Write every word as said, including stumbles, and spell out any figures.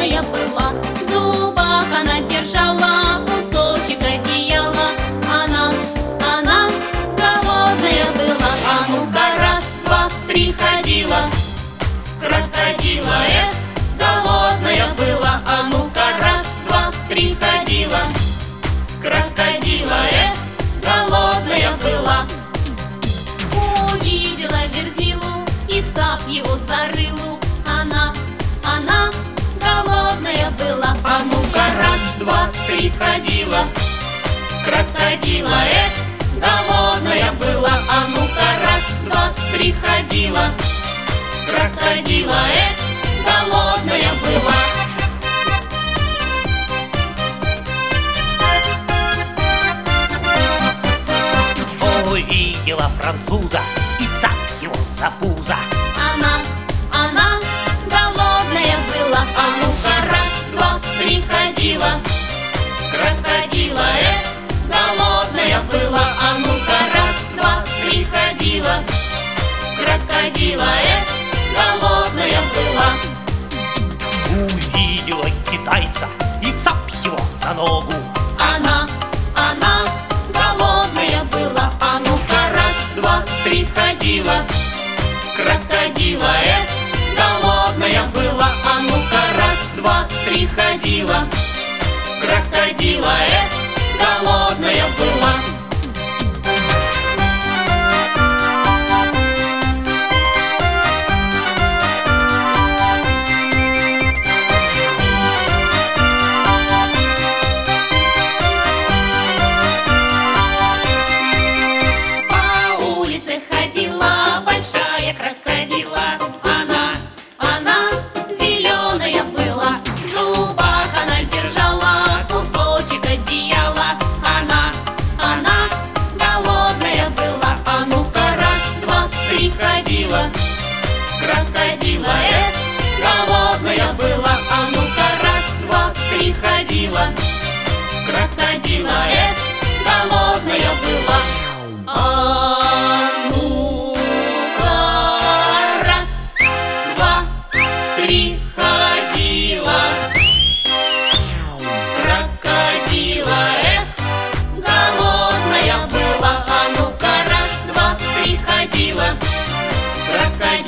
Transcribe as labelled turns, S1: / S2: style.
S1: голодная была. В зубах она держала кусочек одеяла. Она, она голодная была. А ну-ка, раз, два, три, ходила. Крокодила, эх, голодная была. А ну-ка, раз, два, три, ходила. Крокодила, эх, голодная была. Увидела Верзилу и цап его за рылу. Она, она голодная была. А ну-ка, раз, два, три, ходила. Крокодила, эх, голодная была. А ну-ка, раз, два, три, ходила. Крокодила, эх, голодная была.
S2: Увидела француза и цап его за пузо.
S1: Она, она голодная была. А ну-ка, раз, два, три, ходила. Крокодила, эх, голодная была. А ну-ка, раз, два, три, ходила. Крокодила, эх, голодная была.
S2: Увидела китайца и цап его за ногу.
S1: Она, она голодная была. А ну-ка, раз, два, три, ходила. Крокодила, эх, голодная была. А ну-ка, раз, два, три, ходила. Крокодила, эх, голодная была. Крокодила, эх, голодная была. А ну-ка, раз, два, три, ходила. Крокодила, эх, голодная была. А ну-ка, раз, два, три, ходила. Крокодила, эх, голодная была. А ну-ка, раз, два, три, ходила. Крокодила.